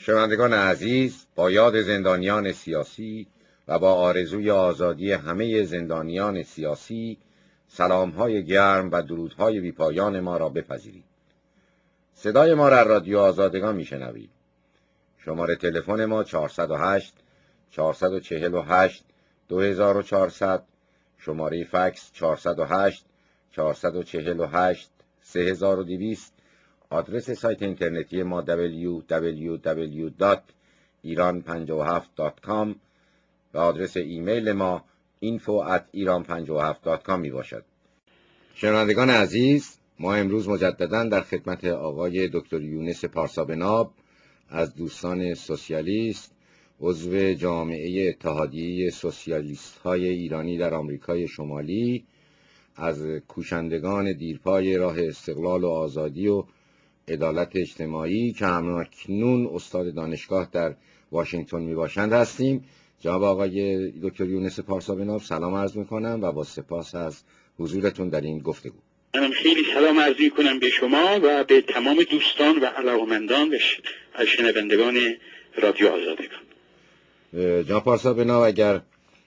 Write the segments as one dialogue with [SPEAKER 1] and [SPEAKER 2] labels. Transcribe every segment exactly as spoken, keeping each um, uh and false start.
[SPEAKER 1] شنوندگان عزیز، با یاد زندانیان سیاسی و با آرزوی آزادی همه زندانیان سیاسی، سلام‌های گرم و درودهای بی‌پایان ما را بپذیرید. صدای ما را رادیو آزادگان میشنوید. شماره تلفن ما چهارصد و هشت چهارصد و چهل و هشت دو هزار و چهارصد، شماره فکس چهارصد و هشت چهارصد و چهل و هشت سه هزار و دویست، آدرس سایت اینترنتی ما دبلیو دبلیو دبلیو دات ایران پنجاه و هفت دات کام و آدرس ایمیل ما اینفو ات ایران پنجاه و هفت دات کام می باشد. شنوندگان عزیز، ما امروز مجددا در خدمت آقای دکتر یونس پارسابناب از دوستان سوسیالیست، عضو جامعه اتحادیه سوسیالیست های ایرانی در آمریکای شمالی، از کوشندگان دیرپای راه استقلال و آزادی و عدالت اجتماعی که همکنون استاد دانشگاه در واشنگتن می باشند هستیم. جناب آقای دکتر یونس پارسابناب، سلام عرض میکنم و با سپاس از حضورتون در این گفتگو.
[SPEAKER 2] منم خیلی سلام عرض میکنم به شما و به تمام دوستان و علاقمندان و شنوندگان رادیو آزادگان.
[SPEAKER 1] جناب پارسابناب، اگر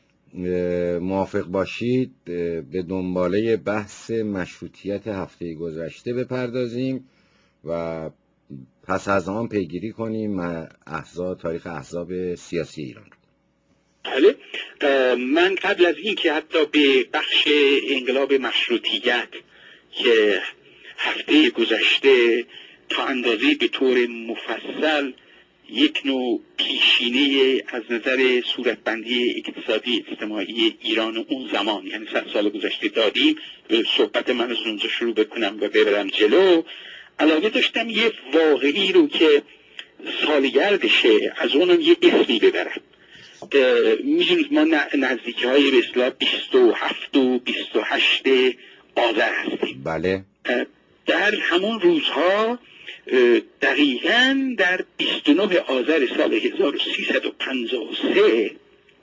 [SPEAKER 1] موافق باشید به دنباله بحث مشروطیت هفته گذشته بپردازیم و پس از آن پیگیری کنیم احزاب تاریخ احزاب سیاسی ایران.
[SPEAKER 2] بله، من قبل از این که حتی به بخش انقلاب مشروطیت که هفته گذشته تا اندازه به طور مفصل یک نوع پیشینه از نظر صورتبندی اقتصادی اجتماعی ایران اون زمان، یعنی صد سال گذشته دادیم، صحبت من از اونجا شروع بکنم و ببرم جلو، علاقه داشتم یه واقعی رو که سالگردشه از اونم یه اسمی ببرم. میدونید ما نزدیکی های به اصطلاح بیست و هفت و بیست و هشت آذر هستیم.
[SPEAKER 1] بله.
[SPEAKER 2] در همون روزها دقیقاً در بیست و نه آذر سال هزار و سیصد و پنجاه و سه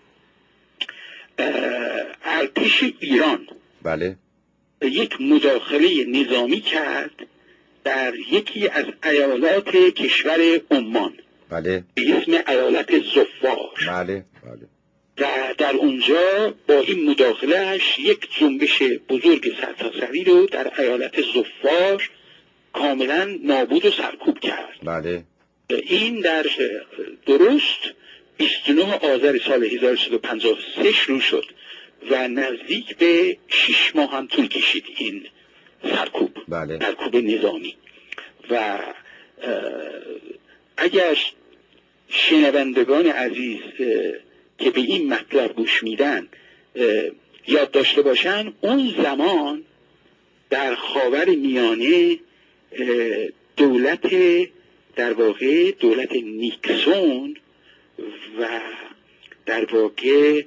[SPEAKER 2] ارتش ایران
[SPEAKER 1] بله
[SPEAKER 2] یک مداخله نظامی کرد در یکی از ایالات کشور عمان،
[SPEAKER 1] بله،
[SPEAKER 2] به اسم ایالت زفار.
[SPEAKER 1] بله بله.
[SPEAKER 2] و در اونجا با این مداخلهش یک جنبش بزرگ سرتاسری رو در ایالت زفار کاملا نابود و سرکوب کرد.
[SPEAKER 1] بله.
[SPEAKER 2] این در درست بیست و نه آذر سال هزار و سیصد و پنجاه و سه شروع شد و نزدیک به شش ماه هم طول کشید این سرکوب.
[SPEAKER 1] بله.
[SPEAKER 2] سرکوب نظامی. و اگر شنوندگان عزیز که به این مطلب گوش میدن یاد داشته باشن، اون زمان در خاور میانه دولت در واقع دولت نیکسون و در واقع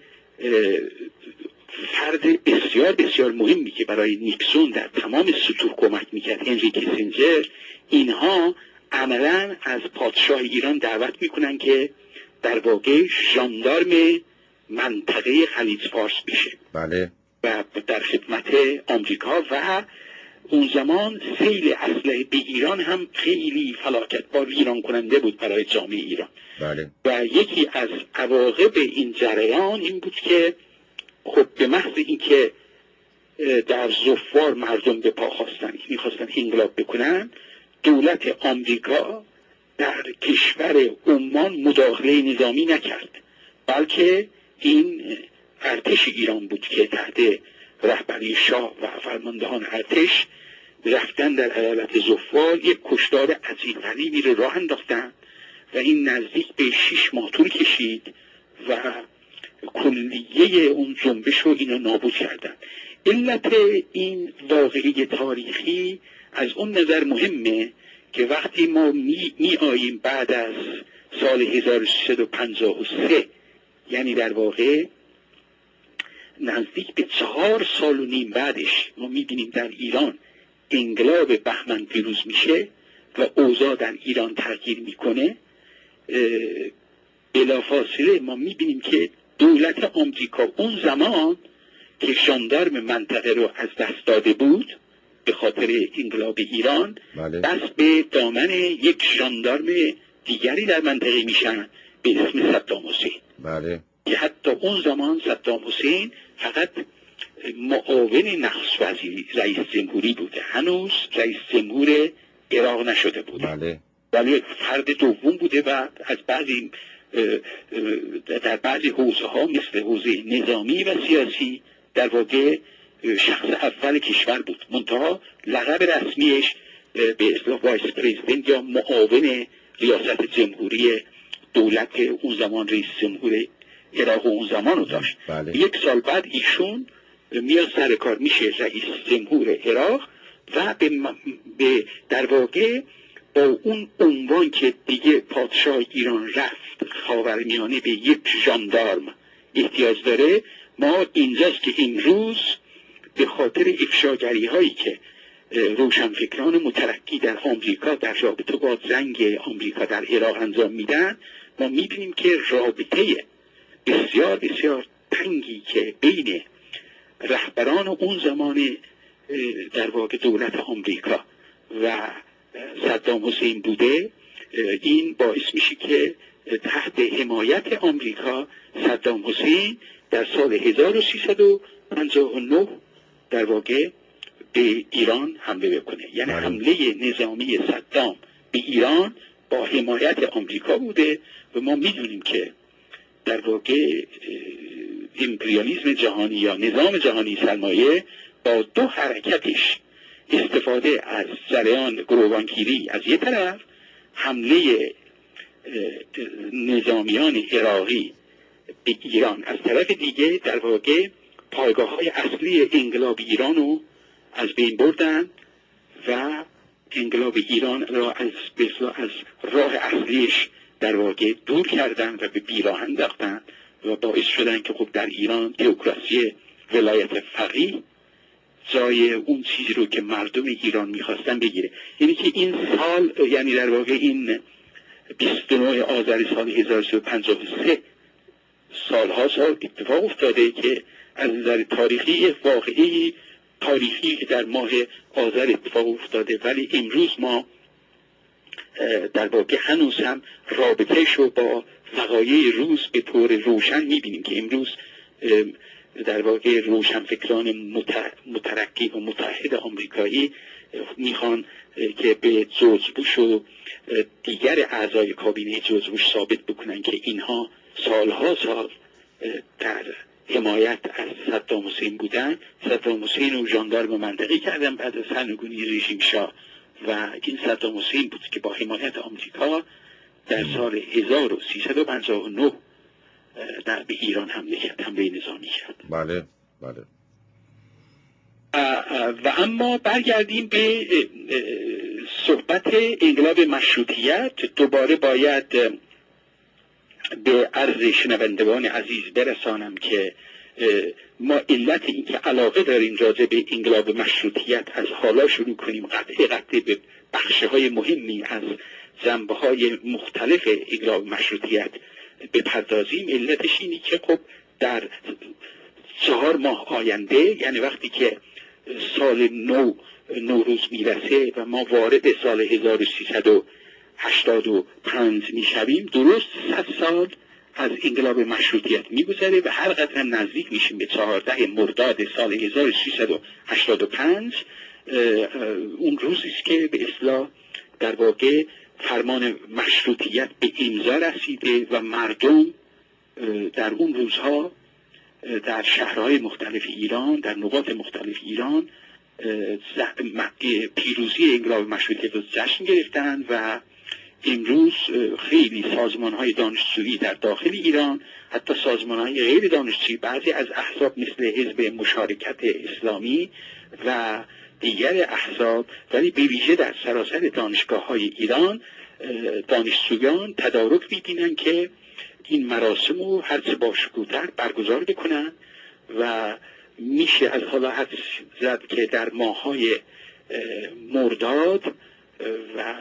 [SPEAKER 2] فرد بسیار بسیار مهمی که برای نیکسون در تمام سطوح کمک میکرد، هنری کیسینجر، اینها عملا از پادشاه ایران دعوت میکنن که در واقع ژاندارم منطقه خلیج فارس بشه.
[SPEAKER 1] بله.
[SPEAKER 2] و در خدمت آمریکا. و اون زمان سیل اسلحه به ایران هم خیلی فلاکتبار ویران کننده بود برای جامعه ایران.
[SPEAKER 1] بله.
[SPEAKER 2] و یکی از عواقب این جریان این بود که خب به محض اینکه در زفار مردم به پا خواستن، میخواستن انقلاب بکنن، دولت آمریکا در کشور عمان مداخله نظامی نکرد، بلکه این ارتش ایران بود که تحت رهبری شاه و فرماندهان ارتش رفتن در ایالت زفار یک کشتار عجیب غریبی رو راه انداختن و این نزدیک به شش ماه طول کشید و کلیه اون جنبش رو اینا نابود کردن. علت این واقعی تاریخی از اون نظر مهمه که وقتی ما می, می آییم بعد از سال هزار و سیصد و پنجاه و سه، یعنی در واقع نزدیک به چهار سال و نیم بعدش، ما می بینیم در ایران انقلاب بهمن پیروز میشه و اوضاع در ایران تغییر میکنه. بلافاصله ما می بینیم که دولت آمریکا اون زمان که ژاندارم منطقه رو از دست داده بود به خاطر انقلاب ایران،
[SPEAKER 1] بله.
[SPEAKER 2] دست به دامن یک ژاندارم دیگری در منطقه میشن به اسم صدام حسین.
[SPEAKER 1] بله.
[SPEAKER 2] که حتی اون زمان صدام حسین فقط معاون نخست وزیر رئیس جمهوری بوده، هنوز رئیس جمهور عراق نشده بوده.
[SPEAKER 1] بله.
[SPEAKER 2] ولی فرد دوم بوده و از بعضی در بعضی حوزه ها مثل حوزه نظامی و سیاسی در واقع شخص اول کشور بود. منتها لقب رسمیش به اصطلاح وایس پرزیدنت یا معاون ریاست جمهوری دولت اون زمان رئیس جمهور عراق اون زمان رو داشت.
[SPEAKER 1] بله.
[SPEAKER 2] یک سال بعد ایشون میاد سر کار میشه رئیس جمهور عراق و به, به در واقع با اون عنوان که دیگه پادشاه ایران رفت خاورمیانه به یک ژاندارم احتیاج داره، ما اینجاست که امروز به خاطر افشاگری هایی که روشنفکران مترقی در آمریکا در رابطه با جنگ آمریکا در عراق انجام میدن، ما میبینیم که رابطه بسیار بسیار تنگی که بین رهبران اون زمان در واقع دولت آمریکا و صدام حسین بوده، این باعث میشه که تحت حمایت آمریکا صدام حسین در سال هزار و سیصد و پنجاه و نه در واقع به ایران حمله بکنه. یعنی حمله نظامی صدام به ایران با حمایت آمریکا بوده و ما میدونیم که در واقع امپریالیسم جهانی یا نظام جهانی سرمایه با دو حرکتش، استفاده از جریان گروگانگیری از یک طرف، حمله نظامیان عراقی به ایران از طرف دیگه، در واقع پایگاه های اصلی انقلاب ایران رو از بین بردن و انقلاب ایران را از از راه اصلیش در واقع دور کردن و به بیراه انداختن و باعث شدن که خب در ایران تئوکراسی ولایت فقیه جای اون چیزی رو که مردم ایران میخواستن بگیره. یعنی که این سال، یعنی در واقع این بیست و نه آذر سال هزار و سیصد و پنجاه و سه سالها سال اتفاق افتاده که از نظر تاریخی واقعی تاریخی که در ماه آذر اتفاق افتاده، ولی امروز ما در واقع هنوز هم رابطهش رو با وقایع روز به طور روشن میبینیم که امروز در واقع روشنفکران مترقی و متحد آمریکایی میخوان که به جورج بوش و دیگر اعضای کابینه جورج بوش ثابت بکنن که اینها سالها سال در حمایت از صدام حسین بودن. صدام حسین رو ژاندارم منطقی کردن بعد از سرنگونی رژیم شاه و این صدام حسین بود که با حمایت آمریکا در سال هزار و سیصد و پنجاه و نه در به ایران حمله کرد، حمله نظامی کرد.
[SPEAKER 1] بله بله.
[SPEAKER 2] و اما برگردیم به صحبت انقلاب مشروطیت. دوباره باید به عرض شنوندگان عزیز برسانم که ما علت این که علاقه داریم راجع به انقلاب مشروطیت از حالا شروع کنیم، قطعه قطعه به بخشهای مهمی از جنبه‌های مختلف انقلاب مشروطیت بپردازیم، علتش اینی که خب در چهار ماه آینده، یعنی وقتی که سال نو نوروز میرسه و ما وارد سال هزار و سیصد و هشتاد و پنج میشویم، درست صد سال از انقلاب مشروطیت میگذره و هر قدر نزدیک میشیم به چهاردهم مرداد سال هزار و سیصد و هشتاد و پنج، اون روزی است که به اصطلاح در واقع فرمان مشروطیت به امضا رسیده و مردم در اون روزها در شهرهای مختلف ایران، در نقاط مختلف ایران پیروزی انقلاب مشروطیت رو جشن گرفتن و امروز خیلی سازمان‌های دانشجویی در داخل ایران، حتی سازمان‌های غیر دانشجویی، بعضی از احزاب مثل حزب مشارکت اسلامی و دیگر احزاب، ولی به ویژه در سراسر دانشگاه‌های ایران دانشجویان تدارک می‌بینن که این مراسم رو هرچه باشکوه‌تر برگزار بکنن و میشه از حالا حد زد که در ماه‌های مرداد و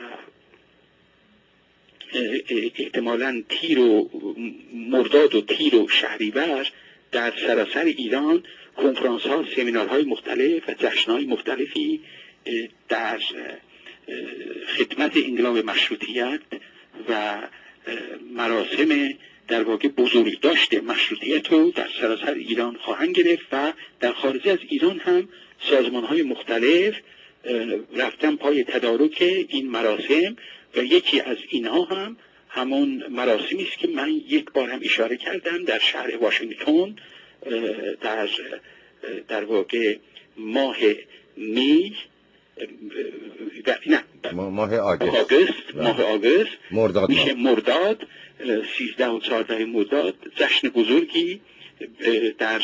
[SPEAKER 2] احتمالاً تیر و مرداد و تیر و شهریور در سراسر ایران کنفرانس ها، سمینار های مختلف و جشن های مختلفی در خدمت انقلاب مشروطیت و مراسم در واقع بزرگ داشته مشروطیت رو در سراسر ایران خواهند گرفت و در خارج از ایران هم سازمان های مختلف رفتن پای تدارک این مراسم و یکی از اینها هم همون مراسمی است که من یک بار هم اشاره کردم در شهر واشنگتن در در واقع ماه می نه
[SPEAKER 1] ماه آگوست
[SPEAKER 2] آگوست ماه آگوست
[SPEAKER 1] مرداد
[SPEAKER 2] میشه مرداد سیزده و چهارده مرداد جشن بزرگی در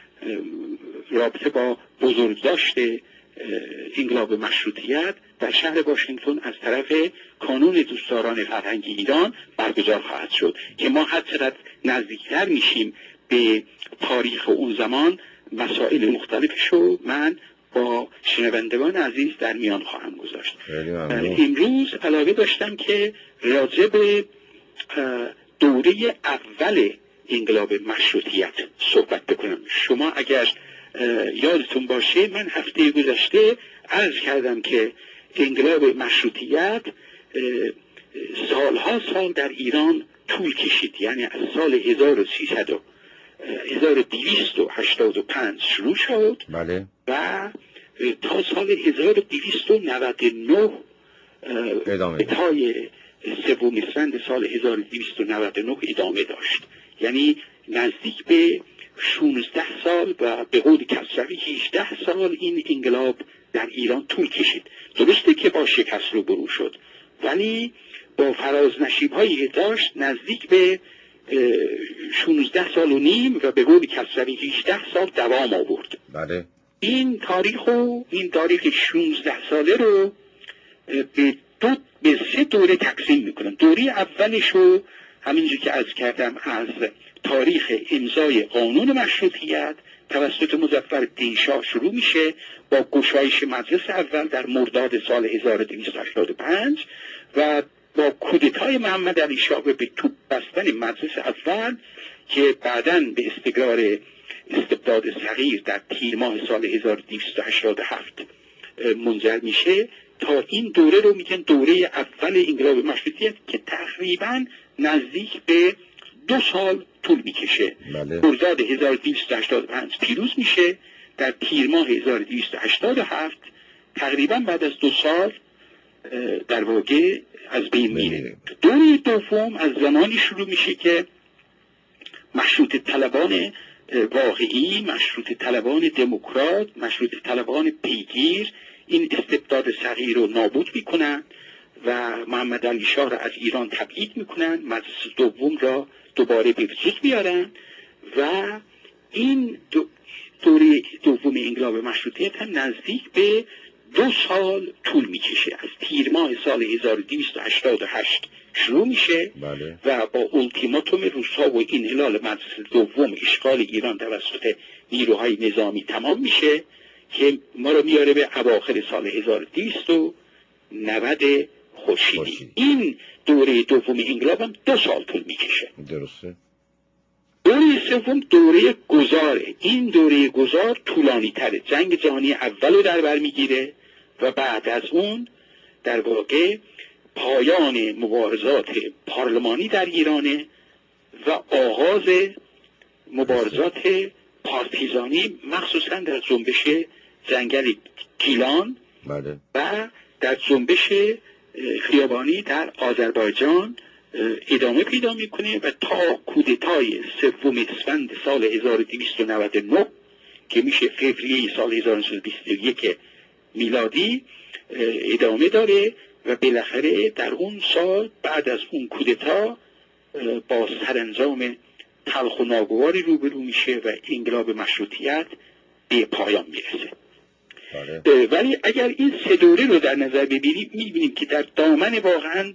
[SPEAKER 2] رابطه با بزرگداشت انقلاب مشروطیت در شهر واشنگتن از طرف کانون دوستداران فرهنگی ایران برگزار خواهد شد که ما هر چقدر نزدیکتر میشیم به تاریخ اون زمان مسائل مختلفش رو من با شنوندگان عزیز در میان خواهم گذاشت. امروز علاقه داشتم که راجع به دوره اول انقلاب مشروطیت صحبت بکنم. شما اگر یادتون باشه من هفته گذشته عرض کردم که انقلاب مشروطیت سالها سال در ایران طول کشید، یعنی از سال هزار و سیصد و هزار و دویست و هشتاد و پنج شروع شد
[SPEAKER 1] بله.
[SPEAKER 2] و تا سال هزار و دویست و نود و نه
[SPEAKER 1] ادامه
[SPEAKER 2] تای سوم اسفند سال هزار و دویست و نود و نه ادامه داشت، یعنی نزدیک به شانزده سال و به قول کسروی هجده سال این انقلاب در ایران طول کشید. درسته که با شکست روبرو شد ولی با فرازنشیب هایی داشت نزدیک به شانزده سال و نیم و به قول کسروی هجده سال دوام آورد.
[SPEAKER 1] بله.
[SPEAKER 2] این تاریخ رو این تاریخ شانزده ساله رو به دو به سه دوره تقسیم میکنم. دوره اولش رو همینجور که عرض کردم از تاریخ امضای قانون مشروطیت توسط مظفرالدین شاه شروع میشه با گشایش مجلس اول در مرداد سال هزار و دویست و هشتاد و پنج و با کودتای محمد علی شاه به توپ بستن مجلس اول که بعداً به استقرار استبداد صغیر در تیر ماه سال هزار و دویست و هشتاد و هفت منجر میشه. تا این دوره رو میگن دوره اول انقلاب مشروطیت که تقریباً نزدیک به دو سال طول میکشه. مرداد هزار و دویست و هشتاد و پنج پیروز میشه، در تیر ماه هزار و دویست و هشتاد و هفت تقریباً بعد از دو سال در واقع از بین میره. دوره دوم از زمانی شروع میشه که مشروط طلبان واقعی، مشروط طلبان دموکرات، مشروط طلبان پیگیر این استبداد صغیر رو نابود میکنن و محمد علی شاه را از ایران تبعید میکنن، مجلس دوم را دوباره به وجود میارن و این دو دوره دوم انقلاب مشروطیت هم نزدیک به دو سال طول میکشه. از تیر ماه سال هزار و دویست و هشتاد و هشت شروع میشه
[SPEAKER 1] بله.
[SPEAKER 2] و با اولتیماتوم روس‌ها و انحلال مجلس دوم اشغال ایران توسط نیروهای نظامی تمام میشه که ما رو میاره به اواخر سال هزار و دویست و نود خورشیدی. این دوره دوم انقلاب هم دو سال طول میکشه.
[SPEAKER 1] درسته.
[SPEAKER 2] دوره سوم دوره گذاره. این دوره گذار طولانی تره، جنگ جهانی اول رو در بر میگیره و بعد از اون در واقع پایان مبارزات پارلمانی در ایرانه و آغاز مبارزات پارتیزانی مخصوصا در جنبش جنگل گیلان
[SPEAKER 1] بله.
[SPEAKER 2] و در جنبش خیابانی در آذربایجان ادامه پیدا میکنه و تا کودتای سوم اسفند سال هزار و دویست و نود و نه که میشه فوریه سال هزار و نهصد و بیست و یک میلادی ادامه داره و بالاخره در اون سال بعد از اون کودتا با سرانجام تلخ و ناگواری روبرو میشه و انقلاب مشروطیت به پایان میرسه. بله. ولی اگر این سه دوره رو در نظر بگیریم میبینیم که در دامن واقعا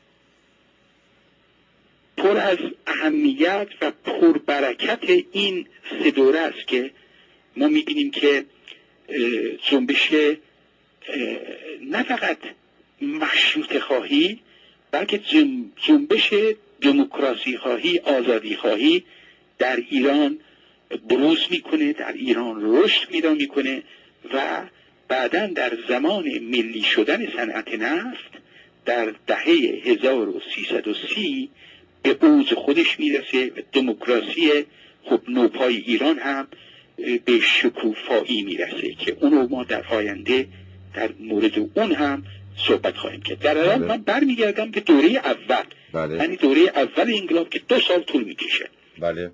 [SPEAKER 2] پر از اهمیت و پربرکت این سه دوره است که ما میبینیم که جنبش نه فقط مشروط خواهی بلکه جنبش دموکراسی خواهی، آزادی خواهی در ایران بروز میکنه، در ایران رشد پیدا میکنه و بعداً در زمان ملی شدن صنعت نفت در دهه هزار و سیصد و سی به اوج خودش میرسه و دموکراسی خب نوپای ایران هم به شکوفایی میرسه که اونو ما در آینده در مورد اون هم صحبت خواهیم کرد. در الان من برمیگردم به دوره اول،
[SPEAKER 1] بله.
[SPEAKER 2] یعنی دوره اول انقلاب که دو سال طول میکشه.
[SPEAKER 1] بله.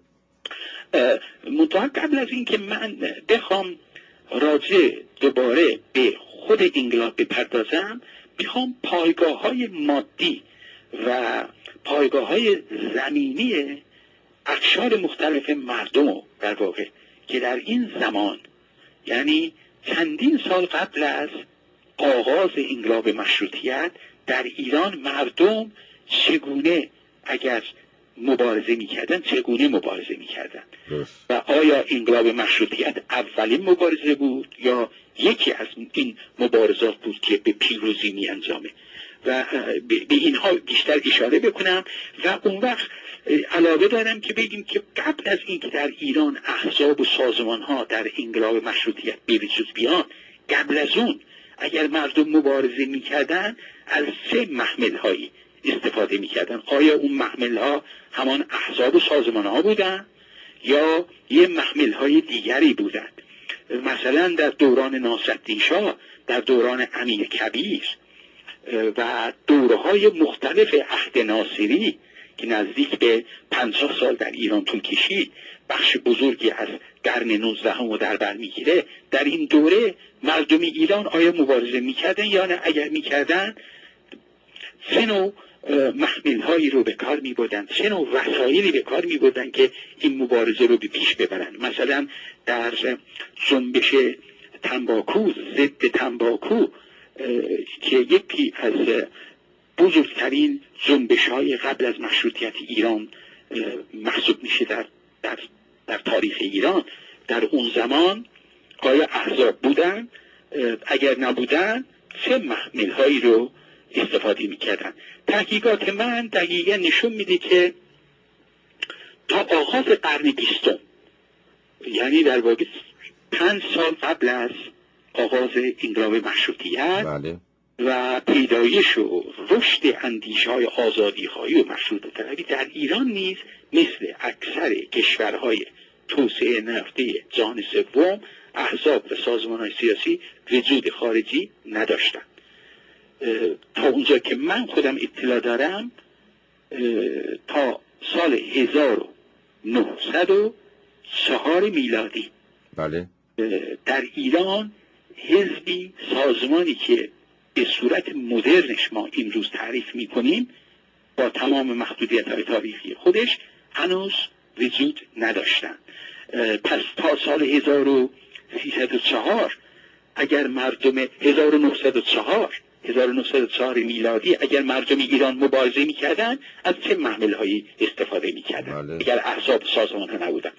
[SPEAKER 2] منتها قبل از این که من بخوام راجع دوباره به خود انقلاب بپردازم، میخوام پایگاه های مادی و پایگاه های زمینی اقشار مختلف مردم در واقع که در این زمان، یعنی چندین سال قبل از آغاز انقلاب مشروطیت، در ایران مردم چگونه اگر مبارزه میکردن چگونه مبارزه میکردن و آیا انقلاب مشروطیت اولین مبارزه بود یا یکی از این مبارزات بود که به پیروزی می انجامه و به اینها بیشتر اشاره بکنم. و اون وقت علاقه دارم که بگیم که قبل از اینکه در ایران احزاب و سازمان ها در انقلاب مشروطیت به وجود بیان، قبل از اون اگر مردم مبارزه میکردن از سه محمل هایی استفاده میکردن. آیا اون محمل ها همان احزاب و سازمان ها بودن یا یه محمل های دیگری بودن؟ مثلا در دوران ناصرالدین شاه، در دوران امیر کبیر و دوره‌های مختلف عهد ناصری که نزدیک به پنجاه سال در ایران طول کشید، بخش بزرگی از قرن نوزدهم رو در بر میگیره. در این دوره مردم ایران آیا مبارزه میکردن یا نه؟ اگر میکردن سه نوع محمل هایی رو به کار میبردن، سه نوع وسایلی به کار میبردن که این مبارزه رو به پیش ببرن. مثلا در جنبش تنباکو، ضد تنباکو که یکی از بزرگترین جنبش های قبل از مشروطیت ایران محسوب میشه در, در, در تاریخ ایران، در اون زمان آیا احزاب بودن؟ اگر نبودن سه محمل هایی رو استفاده میکردن. تحقیقات من دقیقا نشون میده که تا آغاز قرن بیستم، یعنی در واقع پنج سال قبل از آغاز انقلاب مشروطیت
[SPEAKER 1] بله.
[SPEAKER 2] و پیدایش و رشد اندیشه‌های آزادی‌خواهی و مشروطه طلبی در ایران نیز مثل اکثر کشورهای توسعه یافته جهان سوم، احزاب و سازمان‌های سیاسی وجود خارجی نداشتند. تا اونجا که من خودم اطلاع دارم تا سال هزار و نهصد و چهار میلادی
[SPEAKER 1] بله.
[SPEAKER 2] در ایران حزبی، سازمانی که به صورت مدرنش ما امروز تعریف میکنیم با تمام محدودیت‌های تاریخی خودش هنوز وجود نداشتن. پس تا سال هزار و سیصد و چهار اگر مردم هزار و نهصد و چهار هزار و نهصد و چهار میلادی اگر مردم ایران مبارزه میکردن از چه محمل‌هایی استفاده میکردن؟
[SPEAKER 1] بله.
[SPEAKER 2] اگر احزاب سازمان ها نبودن،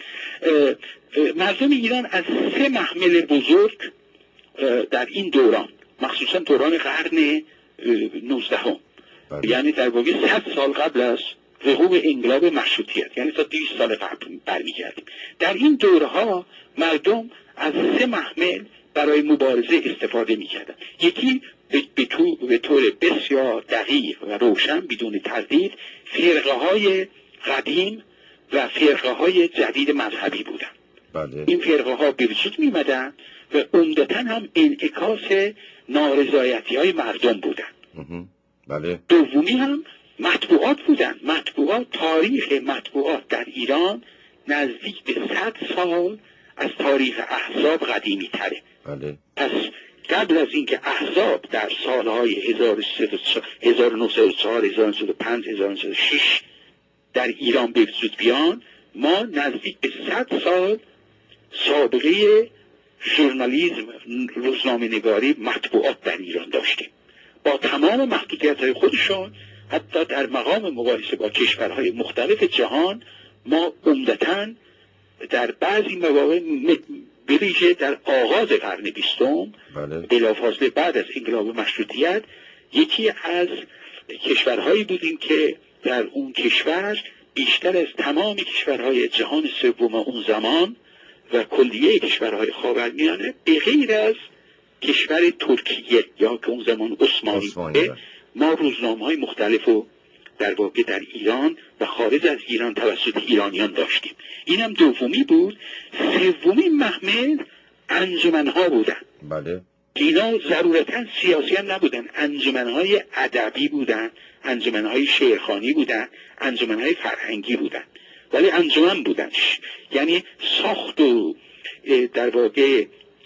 [SPEAKER 2] مردم ایران از سه محمل بزرگ در این دوران، مخصوصا دوران قرن نوزدهم، یعنی در واقع صد سال قبل از وقوع انقلاب مشروطیت، یعنی تا دویست سال قبل برمیگردیم، در این دورها مردم از سه محمل برای مبارزه استفاده میکردن. یکی به, تو به طور بسیار دقیق و روشن بدون تردید فرقه های قدیم و فرقه های جدید مذهبی بودن.
[SPEAKER 1] بله.
[SPEAKER 2] این فرقه ها به وجود می مدن و عمدتاً هم انعکاس نارضایتی های مردم بودن.
[SPEAKER 1] بله.
[SPEAKER 2] دومی هم مطبوعات بودن. مطبوعات، تاریخ مطبوعات در ایران نزدیک به صد سال از تاریخ احزاب قدیمی تره.
[SPEAKER 1] بله.
[SPEAKER 2] پس قبل از اینکه احزاب در سالهای هزار و نهصد و چهار، هزار و نهصد و پنج، هزار و نهصد و شش در ایران به وجود بیان، ما نزدیک به صد سال سابقه ژورنالیسم، روزنامه نگاری، مطبوعات در ایران داشتیم با تمام محدودیت‌های خودشون. حتی در مقام مقایسه با کشورهای مختلف جهان ما عمدتاً در بعضی مواقع به ویژه در آغاز قرن بیستم بلافاصله بعد از انقلاب مشروطیت یکی از کشورهایی بودیم که در اون کشور بیشتر از تمام کشورهای جهان سوم اون زمان و کلیه کشورهای خاورمیانه به غیر از کشور ترکیه یا که اون زمان عثمانی بوده ما روزنامه‌های مختلف رو در واقع در ایران و خارج از ایران توسط ایرانیان داشتیم. اینم دومی بود. سومی محمل انجمن‌ها بودن.
[SPEAKER 1] بله.
[SPEAKER 2] اینا ضرورتاً سیاسی هم نبودن، انجمن‌های ادبی بودن، انجمن‌های شعرخوانی بودن، انجمن‌های فرهنگی بودن، ولی انجمن بودن. یعنی ساخت و در واقع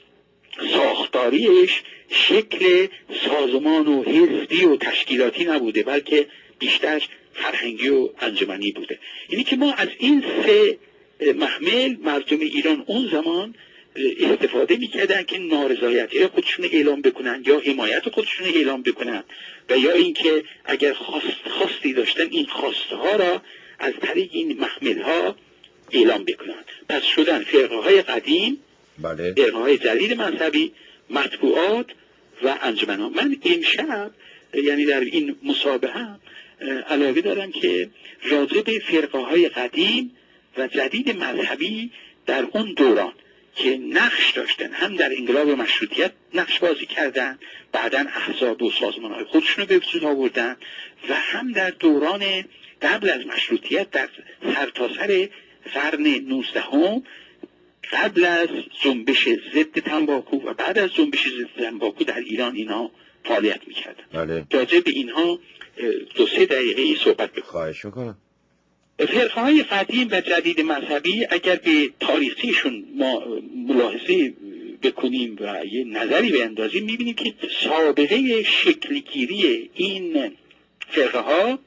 [SPEAKER 2] ساختاریش شکل سازمان و حزبی و تشکیلاتی نبوده، بلکه بیشتر فرهنگی و انجمنی بوده. یعنی که ما از این سه محمل مردم ایران اون زمان استفاده میکردن که نارضایتی خودشون اعلام بکنن یا حمایت خودشون اعلام بکنن و یا اینکه اگر خواست خواستی داشتن این خواسته ها را از طریق این محمل ها اعلام بکنن. پس شدن فرقه های قدیم،
[SPEAKER 1] بله.
[SPEAKER 2] فرقه های جدید مذهبی، مطبوعات و انجمن ها. من امشب یعنی در این مسابقه علاقه دارم که راجع به فرقه های قدیم و جدید مذهبی در اون دوران که نقش داشتن، هم در انقلاب مشروطیت نقش بازی کردن، بعداً احزاب و سازمان‌های خودشون رو به وجود آوردن، و هم در دوران قبل از مشروطیت در سرتاسر قرن نوزدهم قبل از جنبش ضد تنباکو و بعد از جنبش ضد تنباکو در ایران اینا فعالیت می‌کردن.
[SPEAKER 1] بله.
[SPEAKER 2] راجع به اینها دو سه دقیقه صحبت بکنم.
[SPEAKER 1] خواهش می‌کنم.
[SPEAKER 2] فرقه‌های قدیم و جدید مذهبی اگر به تاریخیشون ما ملاحظه بکنیم و یه نظری بیندازیم می‌بینیم که سابقه شکلگیری این فرقه ها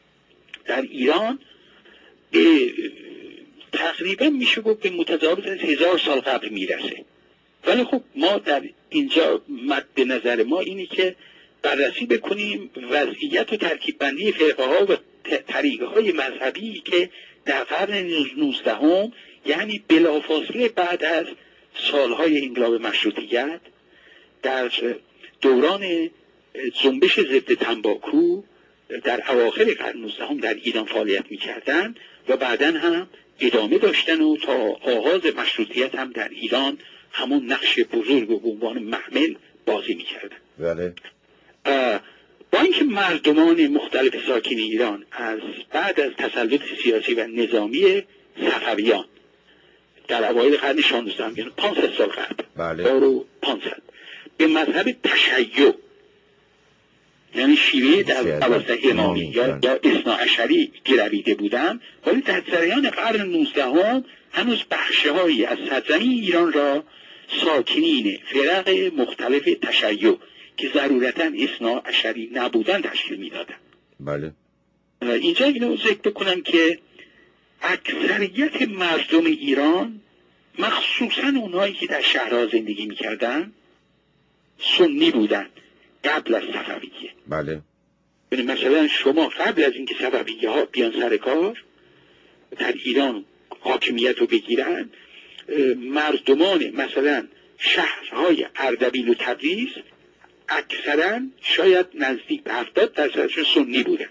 [SPEAKER 2] در ایران به تقریبا میشه گفت به متجاوز از هزار سال قبل میرسه. ولی خب ما در اینجا مد نظر ما اینه که بررسی بکنیم وضعیت و ترکیب بندی فرقه ها و طریقه های مذهبی که در قرن نوزدهم یعنی بلافاصله بعد از سالهای انقلاب مشروطیت در دوران جنبش ضد تنباکو در اواخر قرن نوزدهم در ایران فعالیت می‌کردند و بعداً هم ادامه داشتن و تا آغاز مشروطیت هم در ایران همون نقش بزرگ و به عنوان محمل بازی می‌کردند.
[SPEAKER 1] بله.
[SPEAKER 2] با اینکه مردمان مختلف ساکن ایران از بعد از تسلط سیاسی و نظامی صفویان در اوایل قرن شانزدهم یعنی پانصد سال قبل،
[SPEAKER 1] بله.
[SPEAKER 2] دارو پانصد به مذهب تشیع یعنی شیعه در اواسط امامی یا یا اثناعشری گرویده بودند، ولی در جریان قرن نوزدهم هنوز بخش‌هایی از سرزمین ایران را ساکنین فرق مختلف تشیع که ضرورتاً اثناعشری نبودن تشکیل میدادن.
[SPEAKER 1] بله.
[SPEAKER 2] اینجا اینو ذکر بکنم که اکثریت مردم ایران مخصوصاً اونهایی که در شهرها زندگی میکردن سنی بودن قبل از صفویه.
[SPEAKER 1] بله.
[SPEAKER 2] یعنی مثلا شما قبل از اینکه صفویه ها بیان سر کار در ایران حاکمیت رو بگیرن، مردمان مثلا شهرهای اردبیل و تبریز اکثرا شاید نزدیک به هفتاد درصدشون سنی بودن،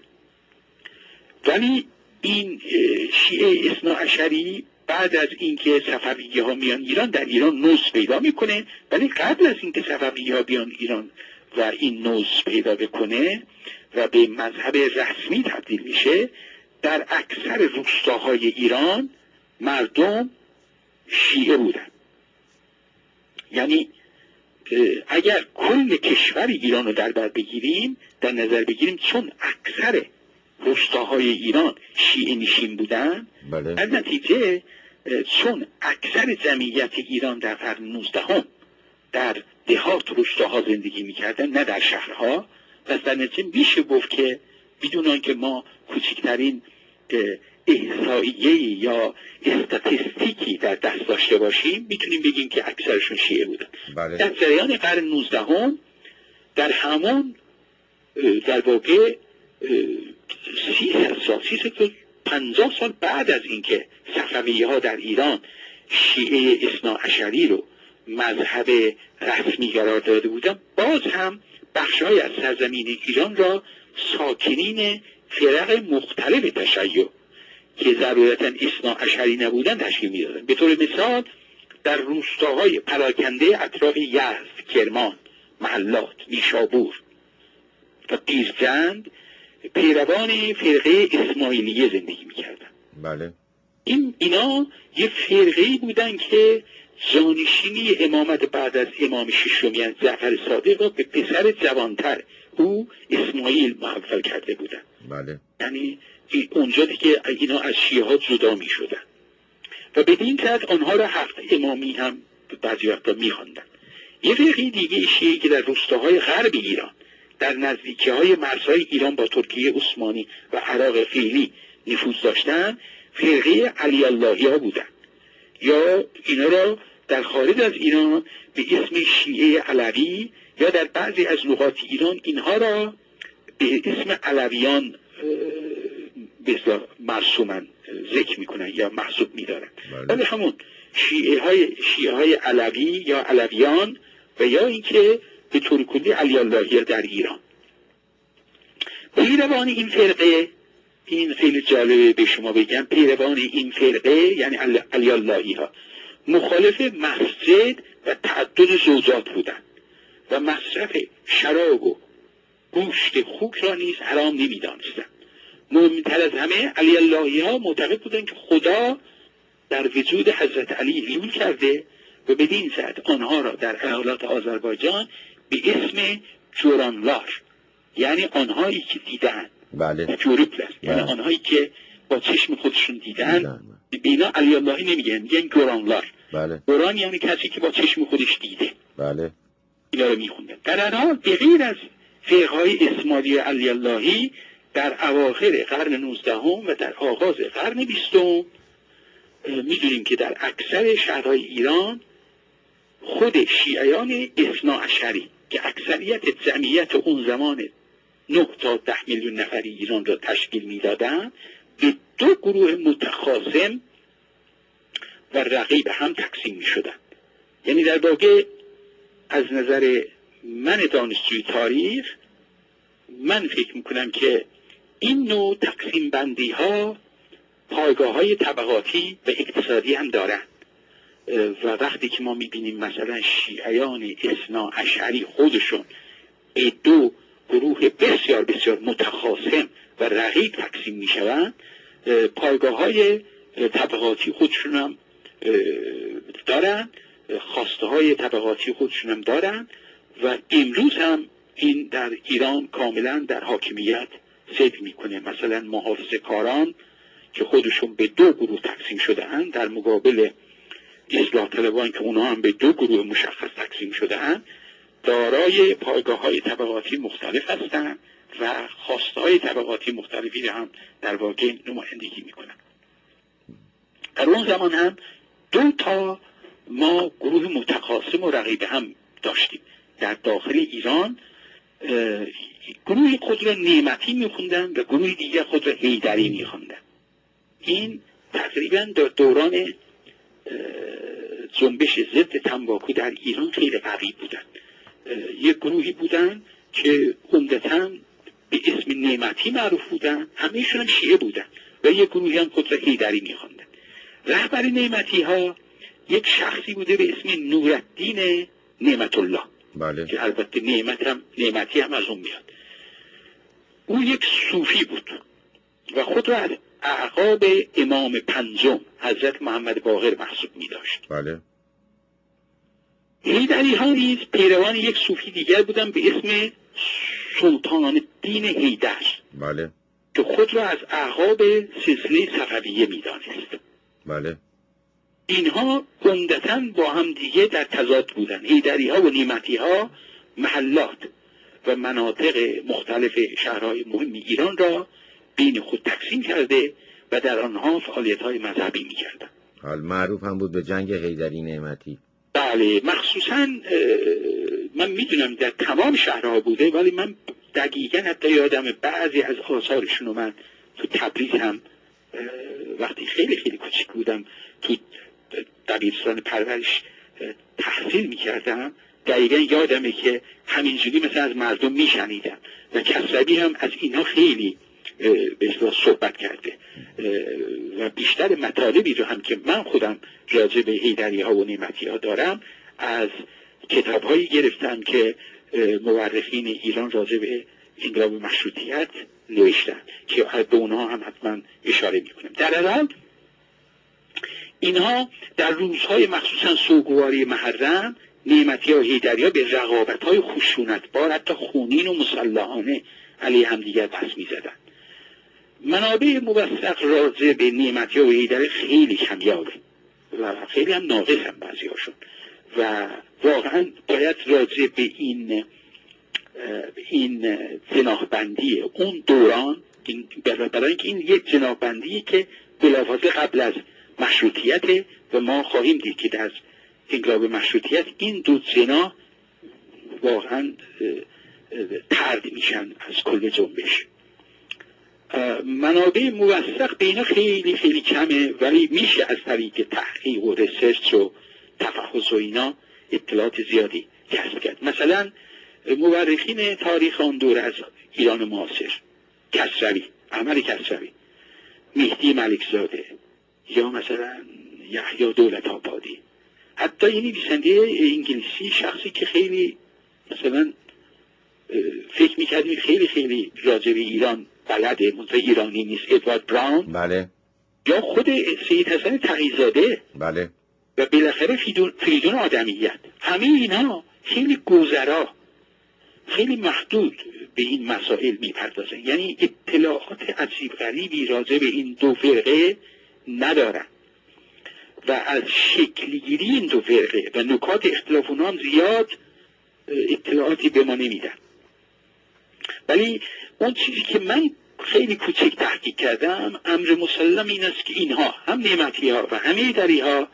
[SPEAKER 2] ولی این شیعه اثناعشری بعد از اینکه صفویه ها میان ایران در ایران نوز پیدا میکنه، ولی قبل از اینکه صفویه ها بیان ایران و این نوز پیدا بکنه و به مذهب رسمی تبدیل میشه، در اکثر روستاهای ایران مردم شیعه بودن. یعنی اگر کل کشور ایران رو در بر بگیریم در نظر بگیریم، چون اکثر روستاهای ایران شیعه نشین بودن،
[SPEAKER 1] بله.
[SPEAKER 2] در نتیجه چون اکثر جمعیت ایران در قرن نوزدهم در دهات روستاها زندگی میکردن نه در شهرها، پس در نتیجه میشه گفت که بدون آنکه ما کوچکترین احصائیه یا استاتستیکی در دست داشته باشیم میتونیم بگیم که اکثرشون شیعه بودن.
[SPEAKER 1] بله.
[SPEAKER 2] در جریان قرن نوزدهم در همون در واقع سیصد سال سیصد پنجاه سال بعد از اینکه صفویه ها در ایران شیعه اثناعشری رو مذهب رسمی قرار داده بودن، باز هم بخش‌های از سرزمین ایران را ساکنین فرق مختلف تشیع که ضرورتاً اثناعشری نبودن تشکیل می‌دادند. به طور مثال در روستاهای پراکنده اطراف یزد، کرمان، محلات، نیشابور و پیرزند پیروان فرقه اسماعیلیه زندگی میکردن.
[SPEAKER 1] بله.
[SPEAKER 2] این اینا یه فرقه‌ای بودن که جانشینی امامت بعد از امام ششم یعنی جعفر صادق را به پسر جوانتر او اسماعیل محول کرده بودن.
[SPEAKER 1] بله.
[SPEAKER 2] یعنی اونجا که اینا از شیعه ها جدا می شدن و به این ترتیب آنها را هفت امامی هم بعضی وقتا می خواندن. یه فرقه دیگه شیعه که در روستاهای غرب ایران در نزدیکی های مرزهای ایران با ترکیه عثمانی و عراق فعلی نفوذ داشتن فرقه علی اللهی ها بودن، یا اینا را در خارج از ایران به اسم شیعه علوی یا در بعضی از لغات ایران اینها را به اسم علویان به اصطلاح مرسومن ذکر میکنن یا محسوب میدارن. ولی همون شیعه های شیعه های علوی یا علویان و یا اینکه به طور کلی علی اللهی در ایران. پیروان این فرقه، این خیلی جالبه به شما بگم، پیروان این فرقه یعنی علی اللهی ها مخالف مسجد و تعدد زوجات بودن و مصرف شراب و گوشت خوک را نیز حرام نمی‌دانستند. مهمتر از همه علی اللهی ها معتقد بودند که خدا در وجود حضرت علی حلول کرده و بدین جهت آنها را در ایالات آذربایجان به اسم جورانلار یعنی آنهایی که دیدن،
[SPEAKER 1] بله،
[SPEAKER 2] جوریپلس یعنی
[SPEAKER 1] بله.
[SPEAKER 2] آنهایی که با چشم خودشون دیدن به اینا علی اللهی نمیگن، میگن جورانلار.
[SPEAKER 1] بله.
[SPEAKER 2] جوران یعنی کسی که با چشم خودش دیده.
[SPEAKER 1] بله.
[SPEAKER 2] اینا رو میخوندن. در هر حال به غیر از فرقه‌های اسماعیلی علی اللهی در اواخر قرن نوزدهم و در آغاز قرن بیستم میدونیم که در اکثر شهرهای ایران خود شیعیان اثنا عشری که اکثریت جمعیت اون زمان نه تا ده میلیون نفری ایران را تشکیل میدادند به دو گروه متخاصم و رقیب هم تقسیم میشدند. یعنی در واقع از نظر من دانشجوی تاریخ من فکر میکنم که این نوع تقسیم بندی ها پایگاه های طبقاتی و اقتصادی هم دارند و وقتی که ما میبینیم مثلا شیعیان اثنا عشری خودشون به دو گروه بسیار بسیار متخاصم و رقیب تقسیم میشوند، پایگاه های طبقاتی خودشون هم دارن، خواسته های طبقاتی خودشون هم دارن و امروز هم این در ایران کاملا در حاکمیت صدق میکنه. مثلا محافظه کاران که خودشون به دو گروه تقسیم شده اند در مقابل اصلاح طلبان که اونها هم به دو گروه مشخص تقسیم شده اند دارای پایگاه های طبقاتی مختلف هستند و خواسته های طبقاتی مختلفی هم در واقع نمایندگی میکنن. در اون زمان هم دو تا ما گروه متخاصم و رقیب هم داشتیم. در داخل ایران گروه خود را نعمتی میخوندن و گروه دیگر خود را حیدری میخوندن. این تقریبا در دوران جنبش ضد تنباکو در ایران خیلی قوی بودن. یک گروهی بودن که عمدتاً به اسم نعمتی معروف بودن، همه‌شون هم شیعه بودن و یک گروهی هم خود را حیدری میخوندن. رهبر نعمتی ها یک شخصی بوده به اسم نورالدین نعمت الله،
[SPEAKER 1] بله.
[SPEAKER 2] که البته نعمت هم نعمتی هم از اون میاد. او یک صوفی بود و خود را از اعقاب امام پنجم حضرت محمد باقر محسوب می داشت.
[SPEAKER 1] بله.
[SPEAKER 2] حیدری ها نیز پیروان یک صوفی دیگر بودن به اسم سلطان الدین حیدر،
[SPEAKER 1] بله.
[SPEAKER 2] که خود را از اعقاب سلسله صفویه می دانست.
[SPEAKER 1] بله.
[SPEAKER 2] اینها عمدتاً با هم دیگه در تضاد بودن. حیدری ها و نعمتی ها محلات و مناطق مختلف شهرهای مهم ایران را بین خود تقسیم کرده و در آنها فعالیت های مذهبی می کردن.
[SPEAKER 1] حال معروف هم بود به جنگ حیدری نعمتی.
[SPEAKER 2] بله، مخصوصاً من میدونم در تمام شهرها بوده، ولی من دقیقاً حتی یادم بعضی از آثارشون. من تو تبریز هم وقتی خیلی خیلی کوچیک بودم تو دبیرستان پرورش تحصیل میکردم، دقیقاً یادمه که همینجوری مثلا از مردم میشنیدم و کسروی هم از اینا خیلی به اصطلاح صحبت کرده و بیشتر مطالبی رو هم که من خودم راجع به حیدری ها و نعمتی ها دارم از کتاب هایی گرفتم که مورخین ایران راجع به انقلاب مشروطیت نوشتن که به اونها هم حتما اشاره میکنم. در هر حال اینها در روزهای مخصوصا سوگواری محرم نعمتی‌ها و حیدری‌ها به رقابت‌های خشونت‌بار حتی خونین و مسلحانه علیه همدیگر دست می‌زدند. منابع موثق راجع به نعمتی‌ها و حیدری خیلی کمیابه و خیلی هم ناقص هم بعضی‌هاشون و واقعا باید راجع به این این جناح‌بندی اون دوران این برای اینکه این یک جناح‌بندیه که بلافاصله قبل از مشروطیت و ما خواهیم دید که در انقلاب مشروطیت این دو جناح واقعا طرد میشن از کل جنبش. منابع موثق به اینا خیلی خیلی کمه، ولی میشه از طریق تحقیق و ریسرچ و تفحص و اینا اطلاعات زیادی کسب کرد. مثلا مورخین تاریخ آن دوره از ایران معاصر، کسروی، احمد کسروی، مهدی ملکزاده یا مثلا یحیی دولت آبادی، حتی یه نویسنده انگلیسی، شخصی که خیلی مثلا فکر میکردیم خیلی خیلی راجع به ایران بلده، منتها ایرانی نیست، ادوارد براون،
[SPEAKER 1] بله،
[SPEAKER 2] یا خود سید حسن تقی‌زاده،
[SPEAKER 1] بله، و
[SPEAKER 2] بالاخره فریدون آدمیت، همه اینا خیلی گذرا، خیلی محدود به این مسائل میپردازن، یعنی اطلاعات عجیب غریبی راجع به این دو فرقه ندارن و از شکلگیری این دو فرقه و نکات اختلاف اونها هم زیاد اطلاعاتی به ما نمیدن. ولی اون چیزی که من خیلی کوچک تحقیق کردم، امر مسلم این است که اینها هم نعمتی ها و هم حیدری ها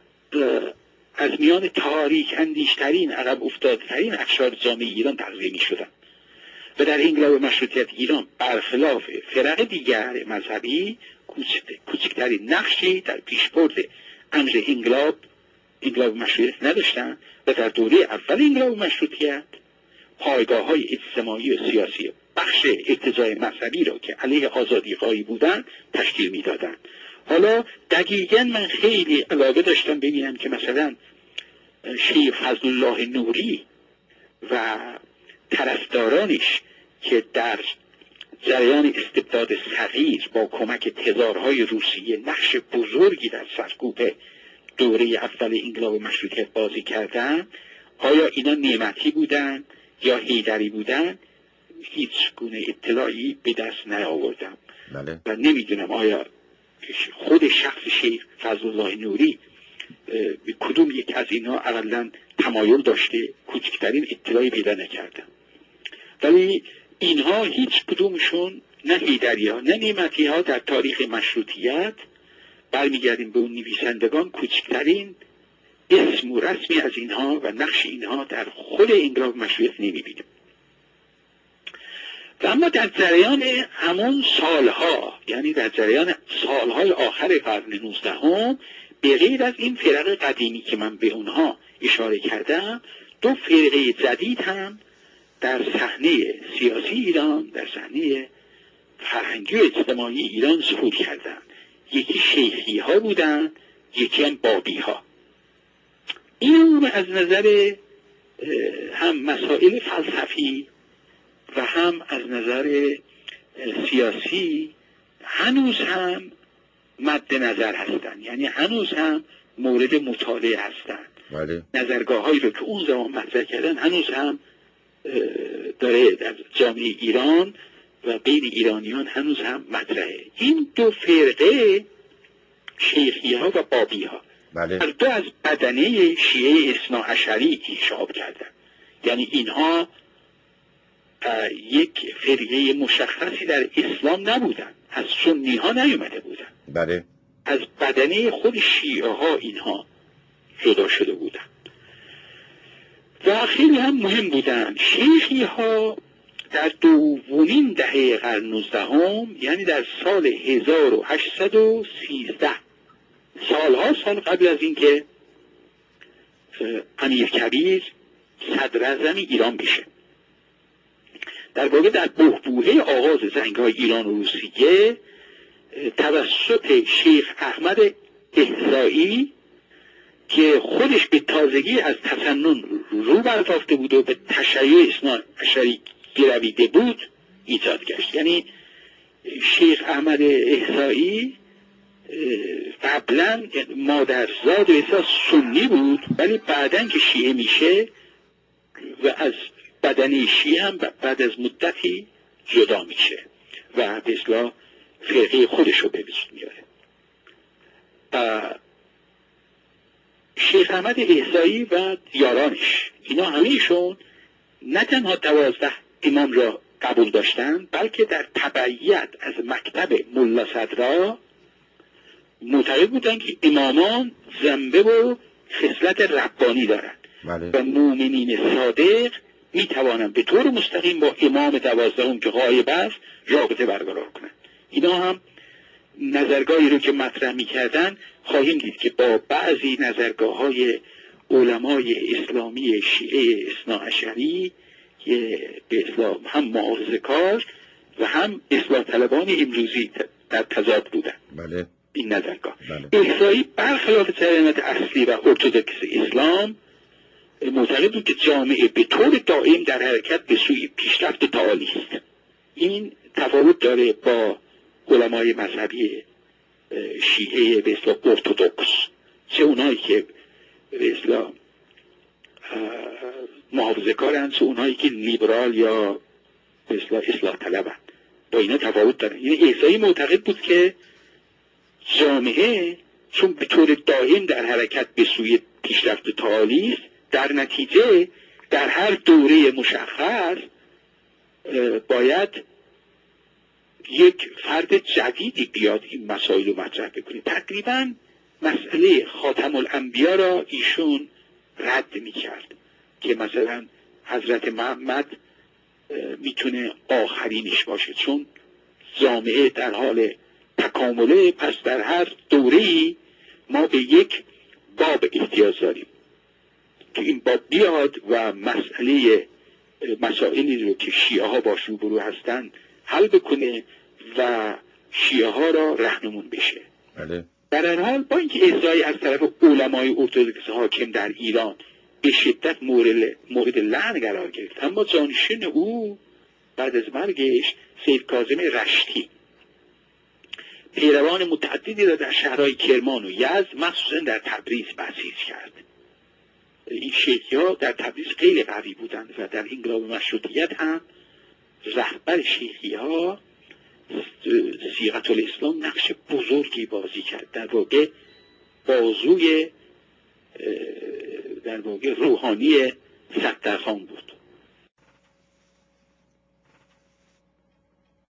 [SPEAKER 2] از میان تاریک اندیشترین، عقب افتادترین اقشار جامعه ایران تغذیه می شدن و در انقلاب مشروطیت ایران برخلاف فرق دیگر مذهبی کوچکترین نقشی در پیشبرد امر انقلاب انقلاب مشروطیت نداشتن و در دوره اول انقلاب مشروطیت پایگاه های اجتماعی و سیاسی بخش ارتجاع مذهبی را که علیه آزادی خواهی بودن تشکیل میدادند. حالا دقیقاً من خیلی علاقه داشتم ببینم که مثلا شیخ فضل الله نوری و طرفدارانش که در جریان استبداد صغیر با کمک تزارهای روسیه نقش بزرگی در سرکوب دوره اول انقلاب مشروطیت بازی کردن، آیا اینا نعمتی بودن یا حیدری بودن؟ هیچ گونه اطلاعی به دست نیاوردم.
[SPEAKER 1] بله.
[SPEAKER 2] و نمیدونم آیا خود شخص شیخ فضل الله نوری به کدوم یک از اینا اقلا تمایل داشته، کوچکترین اطلاعی پیدا نکردم. ولی اینها هیچ کدومشون، نه حیدری ها نه نعمتی ها، در تاریخ مشروطیت برمیگردیم به اون نویسندگان کوچکترین اسم و رسمی از اینها و نقش اینها در خود انقلاب مشروطیت نمیبینیم. و اما در جریان همون سالها، یعنی در جریان سالهای آخر قرن نوزدهم، به غیر از این فرق قدیمی که من به اونها اشاره کردم، دو فرقه جدید هم در صحنه سیاسی ایران، در صحنه فرهنگی و اجتماعی ایران ظهور کردند. یکی شیخی ها بودند، یکی هم بابی ها. این از نظر هم مسائل فلسفی و هم از نظر سیاسی هنوز هم مد نظر هستند، یعنی هنوز هم مورد مطالعه هستند.
[SPEAKER 1] بله.
[SPEAKER 2] نظرگاه هایی رو که اون زمان مطرح کردن هنوز هم داره در جامعه ایران و بین ایرانیان هنوز هم مطرحه. این دو فرقه، شیخی ها و بابی ها،
[SPEAKER 1] بله.
[SPEAKER 2] هر دو از بدنه شیعه اثنا عشری انشعاب کردن. یعنی اینها یک فرقه مشخصی در اسلام نبودن، از سنی ها نیومده بودن،
[SPEAKER 1] بله.
[SPEAKER 2] از بدنه خود شیعه ها اینها جدا شده بودن و خیلی هم مهم بودن. شیخی ها در دومین دهه قرن نوزدهم، یعنی در سال هزار و هشتصد و سیزده، سالها سال قبل از اینکه امیرکبیر صدر اعظم ایران بشه، در واقع در بحبوحه آغاز جنگ‌های ایران و روسیه توسط شیخ احمد احصایی که خودش به تازگی از تسنن رو برتافته بود و به تشیع اثنا عشری گرویده بود، ایجاد گشت. یعنی شیخ احمد احصایی قبلا مادرزاد احساس سنی بود، ولی بعدن که شیعه میشه و از بدنه شیعه هم بعد از مدتی جدا میشه و به اصطلاح فرقه خودش رو به وجود میاره. شیخ احمد احصایی و یارانش، اینا همهشون نه تنها دوازده امام را قبول داشتن، بلکه در تبعیت از مکتب ملا صدرا معتقد بودن که امامان ذنبه و خصلت ربانی دارند
[SPEAKER 1] بله.
[SPEAKER 2] و مؤمنین صادق می توانند به طور مستقیم با امام دوازدهم که غایب است رابطه برقرار کنند. اینا هم نظرگاهی رو که مطرح می کردن خواهیم دید که با بعضی نظرگاه های علمای اسلامی شیعه اثناعشری که به اسلام هم محافظه‌کار و هم اصلاح طلبان امروزی در تضاد بودن.
[SPEAKER 1] بله.
[SPEAKER 2] این نظرگاه
[SPEAKER 1] بله.
[SPEAKER 2] احصایی برخلاف جریانات اصلی و ارتدوکس اسلام معتقد بود که جامعه به طور دائم در حرکت به سوی پیشرفت تعالی است. این تفاوت داره با علمای مذهبی شیعه به اصطلاح ارتدوکس، چه اونایی که به اصطلاح محافظه‌کارن، چه اونایی که لیبرال یا به اصطلاح اصلاح طلبن. با اینا تفاوت داره. یعنی احصایی معتقد بود که جامعه چون به طور دائم در حرکت به سوی پیشرفت تعالی است، در نتیجه در هر دوره مشخص باید یک فرد جدیدی بیاد این مسائل رو مطرح بکنه. تقریبا مسئله خاتم الانبیا را ایشون رد میکرد که مثلا حضرت محمد میتونه آخرینش باشه، چون جامعه در حال تکامله، پس در هر دوره‌ای ما به یک باب احتیاج داریم که این باب بیاد و مسئله مسائلی رو که شیعه ها باش روبرو هستن حل بکنه و شیعه ها را رهنمون بشه.
[SPEAKER 1] بله.
[SPEAKER 2] در هر حال با اینکه احصایی از طرف علمای ارتدوکس حاکم در ایران به شدت مورد مورد لعن قرار گرفت، اما جانشین او بعد از مرگش سید کاظم رشتی پیروان متعددی را در شهرهای کرمان و یزد مخصوصا در تبریز بسیج کرد. این شیخی ها در تبریز خیلی قوی بودند و در انقلاب مشروطیت هم رهبر شیخی ها صیغة الاسلام نقش بزرگی بازی کرد. در واقع بازوی در واقع روحانی صدرخان بود.